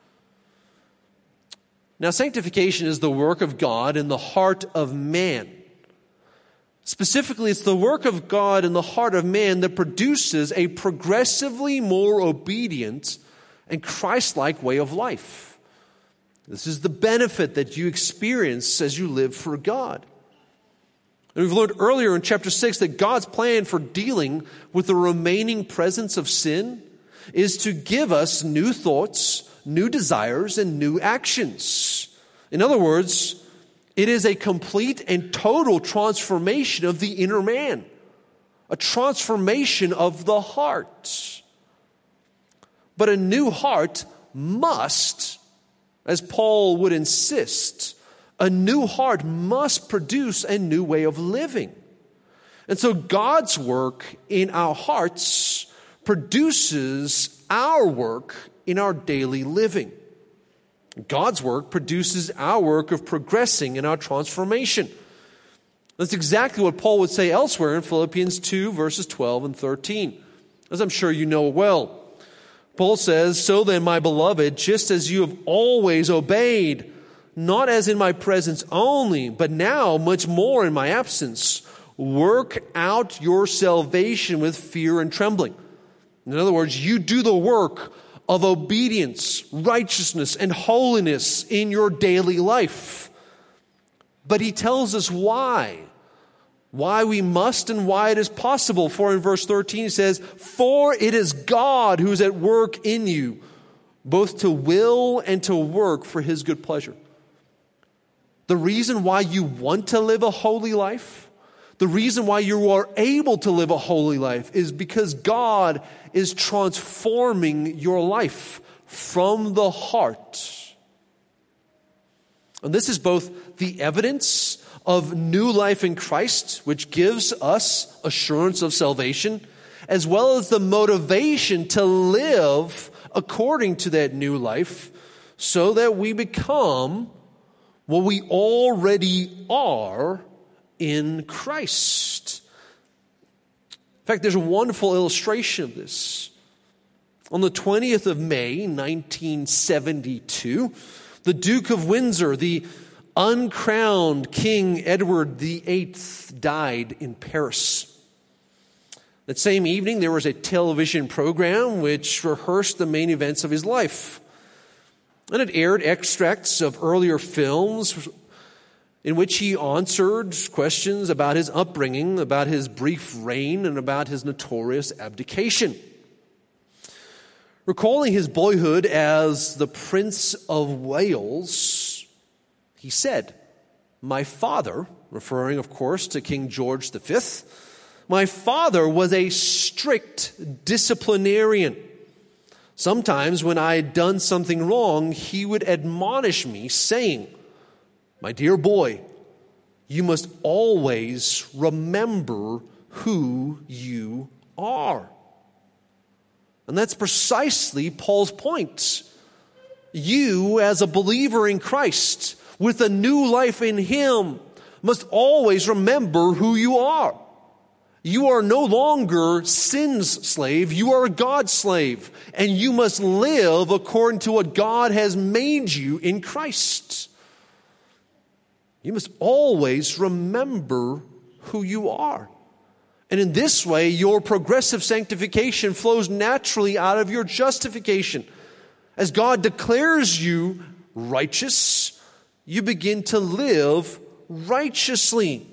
Now, sanctification is the work of God in the heart of man. Specifically, it's the work of God in the heart of man that produces a progressively more obedient and Christ-like way of life. This is the benefit that you experience as you live for God. And we've learned earlier in chapter 6 that God's plan for dealing with the remaining presence of sin is to give us new thoughts, new desires, and new actions. In other words, it is a complete and total transformation of the inner man, a transformation of the heart. But a new heart must, as Paul would insist, a new heart must produce a new way of living. And so God's work in our hearts produces our work in our daily living. God's work produces our work of progressing in our transformation. That's exactly what Paul would say elsewhere in Philippians 2, verses 12 and 13, as I'm sure you know well. Paul says, "So then, my beloved, just as you have always obeyed, not as in my presence only, but now much more in my absence, work out your salvation with fear and trembling." In other words, you do the work of obedience, righteousness, and holiness in your daily life. But he tells us why we must and why it is possible. For in verse 13 he says, "For it is God who is at work in you, both to will and to work for his good pleasure." The reason why you want to live a holy life, the reason why you are able to live a holy life is because God is transforming your life from the heart. And this is both the evidence of new life in Christ, which gives us assurance of salvation, as well as the motivation to live according to that new life, so that we become what we already are in Christ. In fact, there's a wonderful illustration of this. On the 20th of May, 1972, the Duke of Windsor, the uncrowned King Edward VIII, died in Paris. That same evening, there was a television program which rehearsed the main events of his life. And it aired extracts of earlier films in which he answered questions about his upbringing, about his brief reign, and about his notorious abdication. Recalling his boyhood as the Prince of Wales, he said, "My father," referring, of course, to King George V, "my father was a strict disciplinarian. Sometimes when I had done something wrong, he would admonish me, saying, 'My dear boy, you must always remember who you are.'" And that's precisely Paul's point. You, as a believer in Christ, with a new life in him, must always remember who you are. You are no longer sin's slave. You are God's slave. And you must live according to what God has made you in Christ. You must always remember who you are. And in this way, your progressive sanctification flows naturally out of your justification. As God declares you righteous, you begin to live righteously.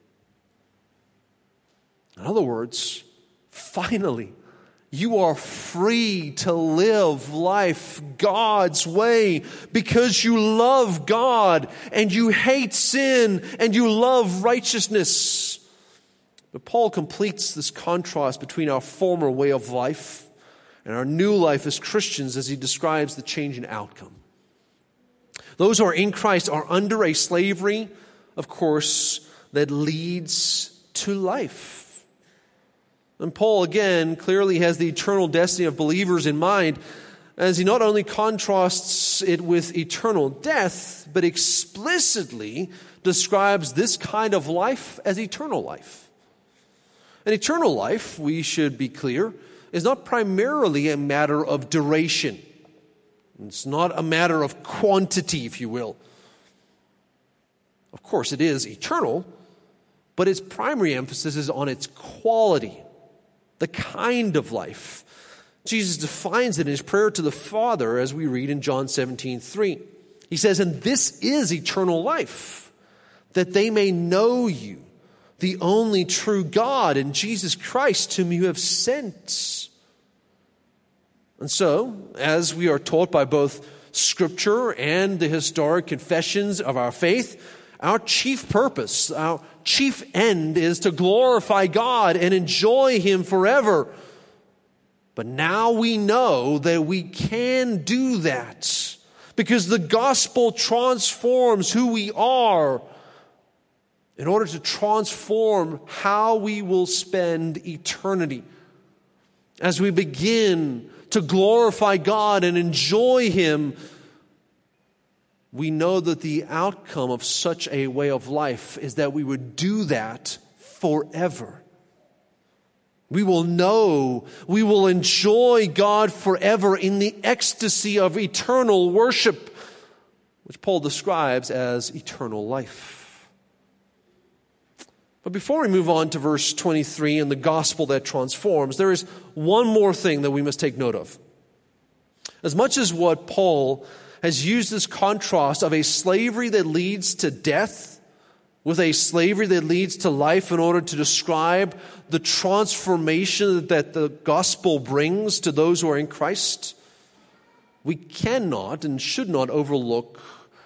In other words, finally, you are free to live life God's way because you love God and you hate sin and you love righteousness. But Paul completes this contrast between our former way of life and our new life as Christians as he describes the change in outcome. Those who are in Christ are under a slavery, of course, that leads to life. And Paul, again, clearly has the eternal destiny of believers in mind, as he not only contrasts it with eternal death, but explicitly describes this kind of life as eternal life. And eternal life, we should be clear, is not primarily a matter of duration. It's not a matter of quantity, if you will. Of course, it is eternal, but its primary emphasis is on its quality, the kind of life. Jesus defines it in his prayer to the Father, as we read in John 17:3. He says, "And this is eternal life, that they may know you, the only true God, and Jesus Christ, whom you have sent." And so, as we are taught by both Scripture and the historic confessions of our faith, our chief purpose, our chief end is to glorify God and enjoy Him forever. But now we know that we can do that because the gospel transforms who we are in order to transform how we will spend eternity. As we begin to glorify God and enjoy Him, we know that the outcome of such a way of life is that we would do that forever. We will know, we will enjoy God forever in the ecstasy of eternal worship, which Paul describes as eternal life. But before we move on to verse 23 and the gospel that transforms, there is one more thing that we must take note of. As much as what Paul has used this contrast of a slavery that leads to death with a slavery that leads to life in order to describe the transformation that the gospel brings to those who are in Christ, we cannot and should not overlook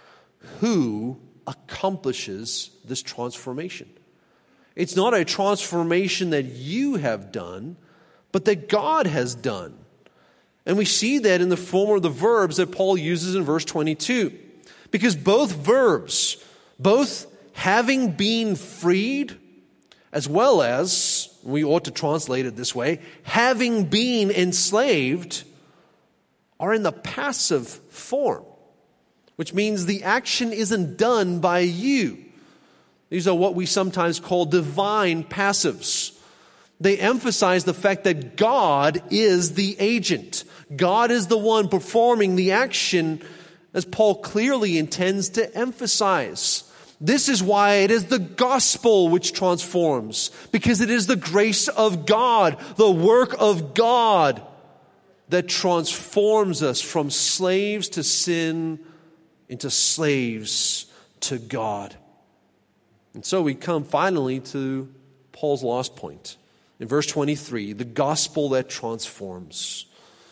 who accomplishes this transformation. It's not a transformation that you have done, but that God has done. And we see that in the form of the verbs that Paul uses in verse 22. Because both verbs, both having been freed, as well as, we ought to translate it this way, having been enslaved, are in the passive form, which means the action isn't done by you. These are what we sometimes call divine passives. They emphasize the fact that God is the agent. God is the one performing the action, as Paul clearly intends to emphasize. This is why it is the gospel which transforms, because it is the grace of God, the work of God, that transforms us from slaves to sin into slaves to God. And so we come finally to Paul's last point. In verse 23, the gospel that transforms.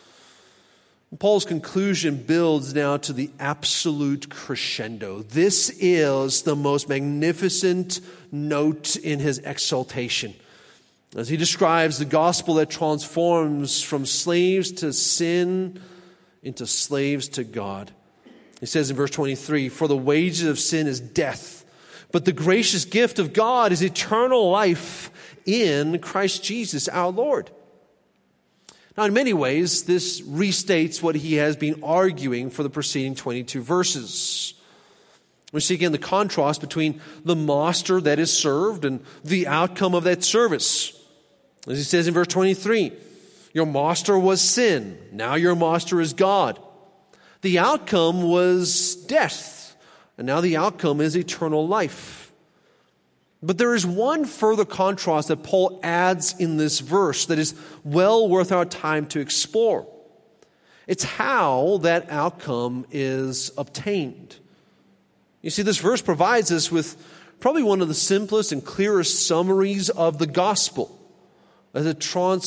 Paul's conclusion builds now to the absolute crescendo. This is the most magnificent note in his exaltation. As he describes the gospel that transforms from slaves to sin into slaves to God. He says in verse 23, "For the wages of sin is death, but the gracious gift of God is eternal life in Christ Jesus our Lord." Now, in many ways, this restates what he has been arguing for the preceding 22 verses. We see again the contrast between the master that is served and the outcome of that service. As he says in verse 23, your master was sin, now your master is God. The outcome was death, and now the outcome is eternal life. But there is one further contrast that Paul adds in this verse that is well worth our time to explore. It's how that outcome is obtained. You see, this verse provides us with probably one of the simplest and clearest summaries of the gospel as it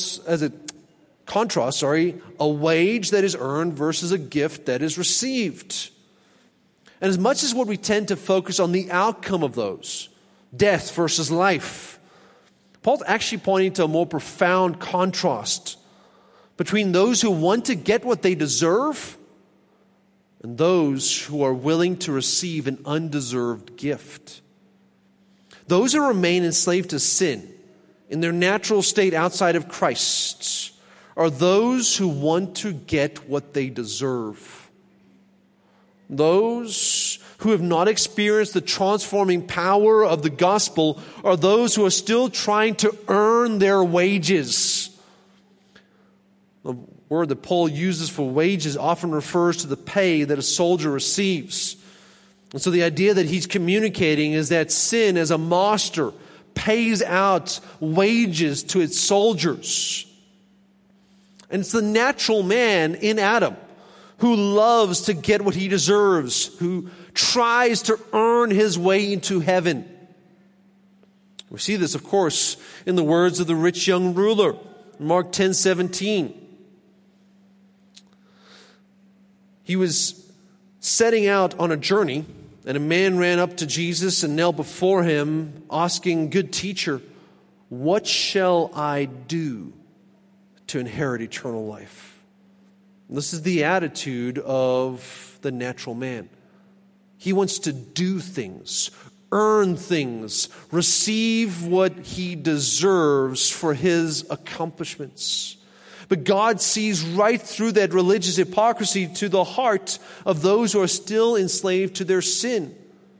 contrasts, a wage that is earned versus a gift that is received. And as much as what we tend to focus on the outcome of those, death versus life, Paul's actually pointing to a more profound contrast between those who want to get what they deserve and those who are willing to receive an undeserved gift. Those who remain enslaved to sin in their natural state outside of Christ are those who want to get what they deserve. Those who have not experienced the transforming power of the gospel are those who are still trying to earn their wages. The word that Paul uses for wages often refers to the pay that a soldier receives. And so the idea that he's communicating is that sin as a master pays out wages to its soldiers. And it's the natural man in Adam who loves to get what he deserves, who tries to earn his way into heaven. We see this, of course, in the words of the rich young ruler, Mark 10:17. He was setting out on a journey, and a man ran up to Jesus and knelt before him, asking, "Good teacher, what shall I do to inherit eternal life?" And this is the attitude of the natural man. He wants to do things, earn things, receive what he deserves for his accomplishments. But God sees right through that religious hypocrisy to the heart of those who are still enslaved to their sin.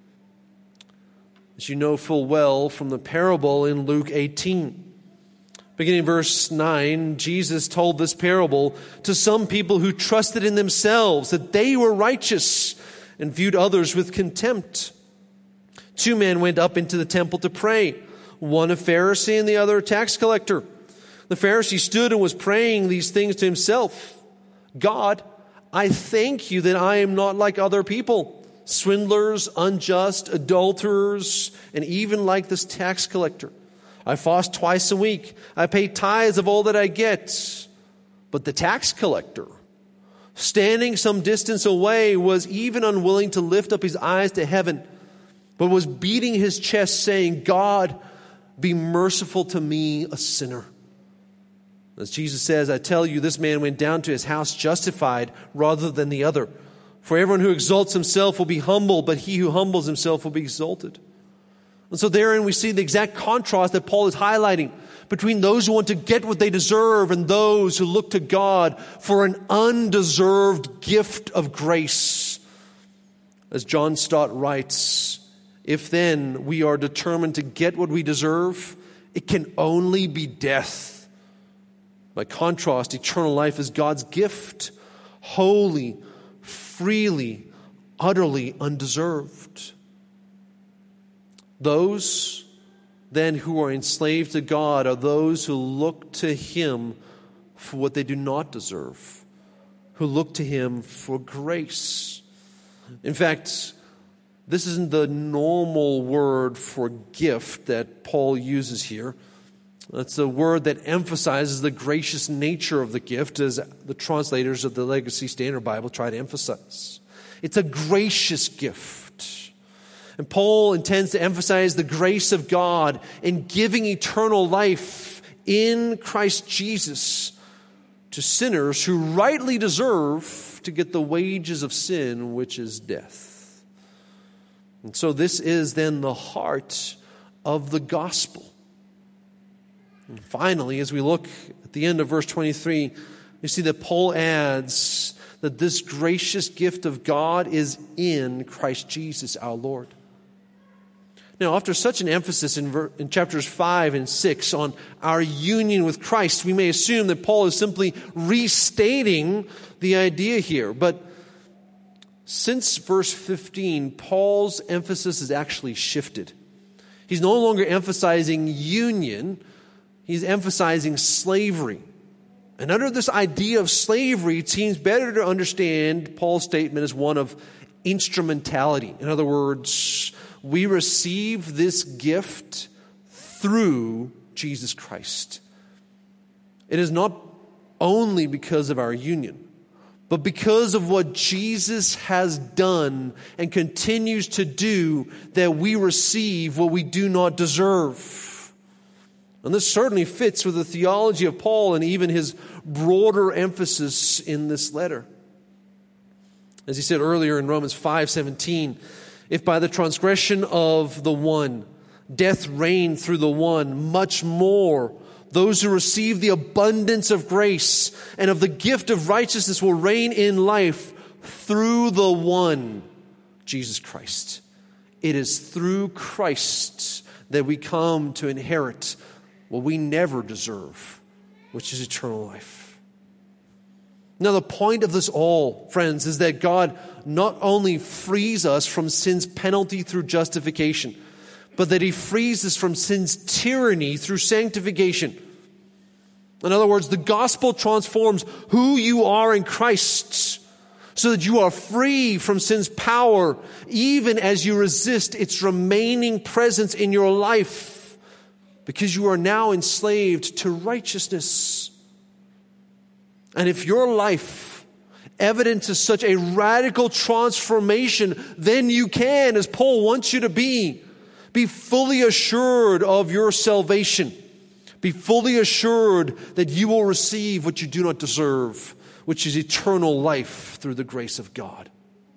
As you know full well from the parable in Luke 18. Beginning in verse 9, Jesus told this parable to some people who trusted in themselves that they were righteous and viewed others with contempt. Two men went up into the temple to pray, one a Pharisee and the other a tax collector. The Pharisee stood and was praying these things to himself. "God, I thank you that I am not like other people, swindlers, unjust, adulterers, and even like this tax collector. I fast twice a week. I pay tithes of all that I get." But the tax collector, standing some distance away, was even unwilling to lift up his eyes to heaven, but was beating his chest, saying, "God, be merciful to me, a sinner." As Jesus says, "I tell you, this man went down to his house justified rather than the other. For everyone who exalts himself will be humbled, but he who humbles himself will be exalted." And so therein we see the exact contrast that Paul is highlighting between those who want to get what they deserve and those who look to God for an undeserved gift of grace. As John Stott writes, "If then we are determined to get what we deserve, it can only be death. By contrast, eternal life is God's gift, holy, freely, utterly undeserved." Those then who are enslaved to God are those who look to Him for what they do not deserve, who look to Him for grace. In fact, this isn't the normal word for gift that Paul uses here. It's a word that emphasizes the gracious nature of the gift, as the translators of the Legacy Standard Bible try to emphasize. It's a gracious gift. And Paul intends to emphasize the grace of God in giving eternal life in Christ Jesus to sinners who rightly deserve to get the wages of sin, which is death. And so this is then the heart of the gospel. And finally, as we look at the end of verse 23, you see that Paul adds that this gracious gift of God is in Christ Jesus our Lord. Now, after such an emphasis in chapters 5 and 6 on our union with Christ, we may assume that Paul is simply restating the idea here. But since verse 15, Paul's emphasis has actually shifted. He's no longer emphasizing union. He's emphasizing slavery. And under this idea of slavery, it seems better to understand Paul's statement as one of instrumentality. In other words, we receive this gift through Jesus Christ. It is not only because of our union, but because of what Jesus has done and continues to do that we receive what we do not deserve. And this certainly fits with the theology of Paul and even his broader emphasis in this letter. As he said earlier in Romans 5:17, "If by the transgression of the one, death reigned through the one, much more those who receive the abundance of grace and of the gift of righteousness will reign in life through the one, Jesus Christ." It is through Christ that we come to inherit what we never deserve, which is eternal life. Now, the point of this all, friends, is that God not only frees us from sin's penalty through justification, but that He frees us from sin's tyranny through sanctification. In other words, the gospel transforms who you are in Christ so that you are free from sin's power, even as you resist its remaining presence in your life, because you are now enslaved to righteousness. And if your life evidence of such a radical transformation, then you can, as Paul wants you to be fully assured of your salvation. Be fully assured that you will receive what you do not deserve, which is eternal life through the grace of God.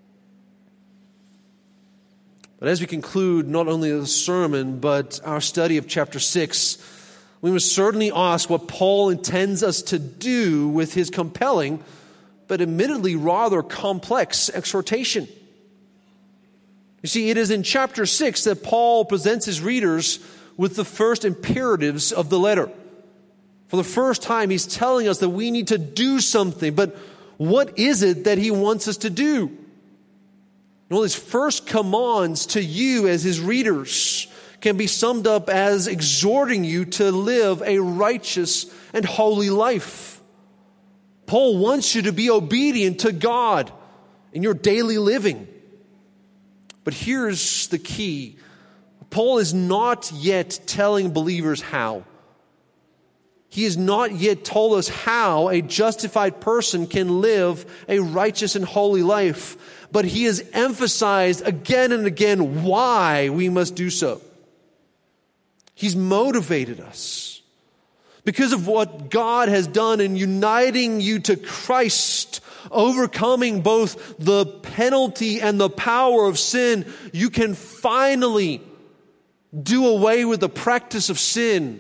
But as we conclude not only the sermon, but our study of chapter 6, we must certainly ask what Paul intends us to do with his compelling, but admittedly rather complex exhortation. You see, it is in chapter 6 that Paul presents his readers with the first imperatives of the letter. For the first time, he's telling us that we need to do something. But what is it that he wants us to do? Well, his first commands to you as his readers can be summed up as exhorting you to live a righteous and holy life. Paul wants you to be obedient to God in your daily living. But here's the key. Paul is not yet telling believers how. He has not yet told us how a justified person can live a righteous and holy life. But he has emphasized again and again why we must do so. He's motivated us because of what God has done in uniting you to Christ, overcoming both the penalty and the power of sin. You can finally do away with the practice of sin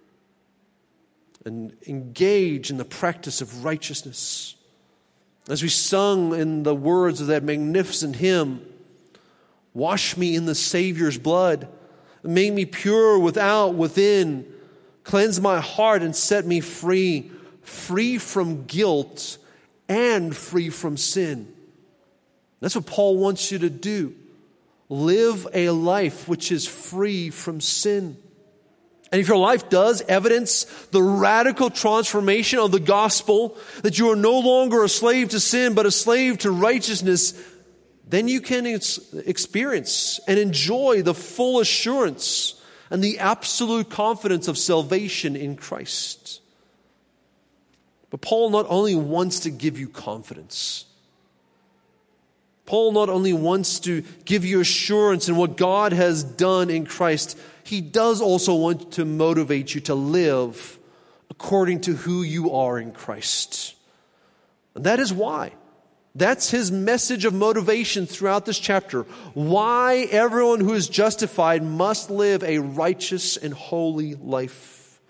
and engage in the practice of righteousness. As we sung in the words of that magnificent hymn, wash me in the Savior's blood, make me pure without, within, cleanse my heart and set me free, free from guilt and free from sin. That's what Paul wants you to do. Live a life which is free from sin. And if your life does evidence the radical transformation of the gospel, that you are no longer a slave to sin, but a slave to righteousness, then you can experience and enjoy the full assurance and the absolute confidence of salvation in Christ. But Paul not only wants to give you confidence, Paul not only wants to give you assurance in what God has done in Christ, he does also want to motivate you to live according to who you are in Christ. And that is why. That's his message of motivation throughout this chapter. Why everyone who is justified must live a righteous and holy life.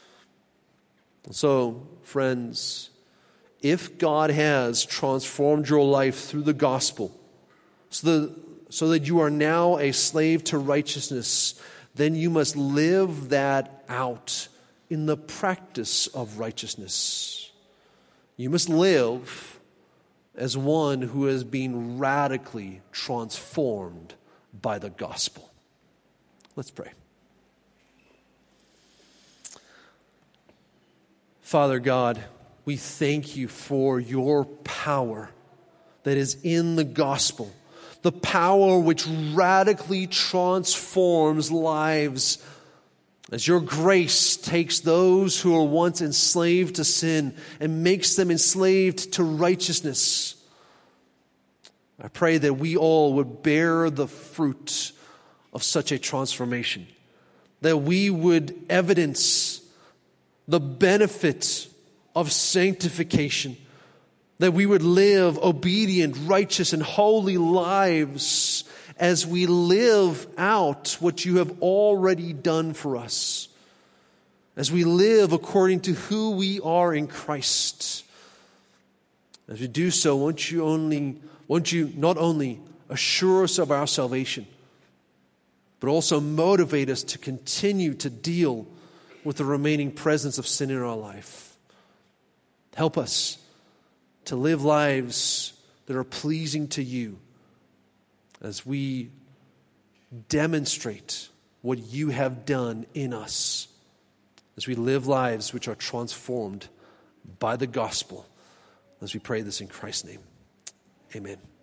So, friends, if God has transformed your life through the gospel so that you are now a slave to righteousness, then you must live that out in the practice of righteousness. You must live as one who has been radically transformed by the gospel. Let's pray. Father God, we thank you for your power that is in the gospel, the power which radically transforms lives. As your grace takes those who are once enslaved to sin and makes them enslaved to righteousness, I pray that we all would bear the fruit of such a transformation, that we would evidence the benefit of sanctification, that we would live obedient, righteous, and holy lives as we live out what you have already done for us, as we live according to who we are in Christ. As we do so, won't you not only assure us of our salvation, but also motivate us to continue to deal with the remaining presence of sin in our life. Help us to live lives that are pleasing to you as we demonstrate what you have done in us, as we live lives which are transformed by the gospel. As we pray this in Christ's name, amen.